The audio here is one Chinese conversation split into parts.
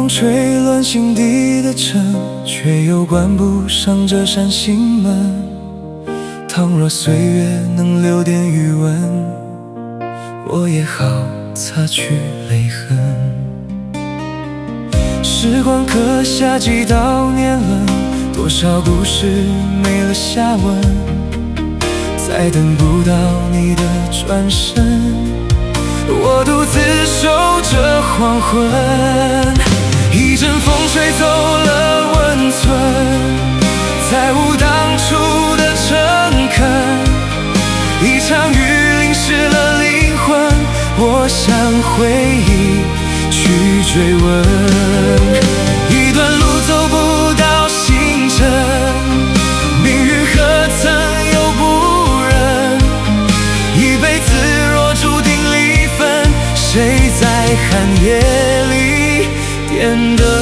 风吹乱心底的尘，却又关不上这扇心门。倘若岁月能留点余温，我也好擦去泪痕。时光刻下几道年轮，多少故事没了下文，再等不到你的转身，我独自守着黄昏。一阵风吹走了温存，再无当初的诚恳，一场雨淋湿了灵魂，我想回忆去追问。一段路走不到星辰，命运何曾有不忍，一辈子若注定离分，谁在寒夜里点灯？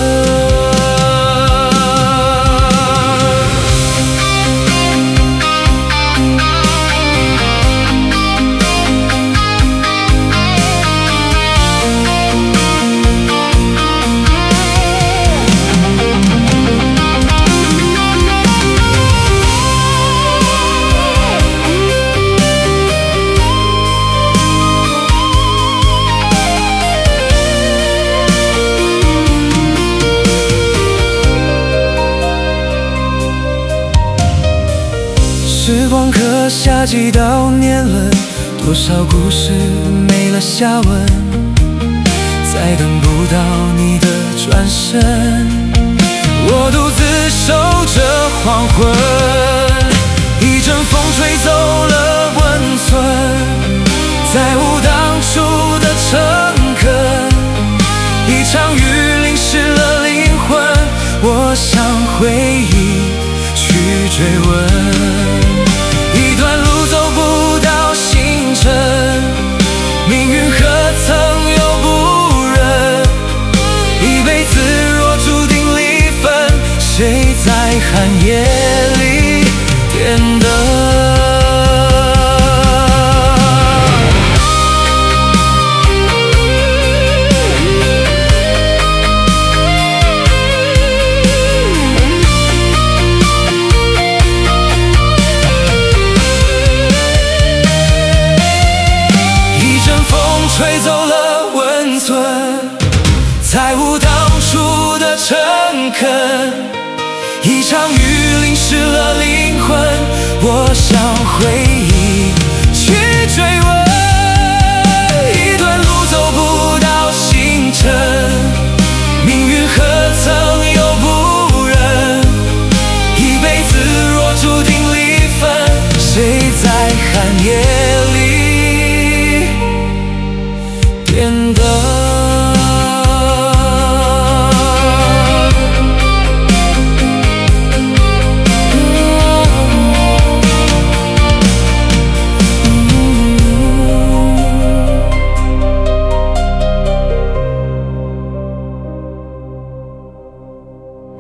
时光刻下几道年轮，多少故事没了下文，再等不到你的转身，我独自守着黄昏。一阵风吹走了温存，再无当初的诚恳，一场雨淋湿了灵魂，我想回忆去追问。一段路走不到星辰，命运何曾有不忍，一辈子若注定离分，谁在寒夜里点灯？吹走了温存，再无当初的诚恳，一场雨淋湿了灵魂，我想回忆去追问。一段路走不到星辰，命运何曾有不忍，一辈子若注定离分，谁在寒夜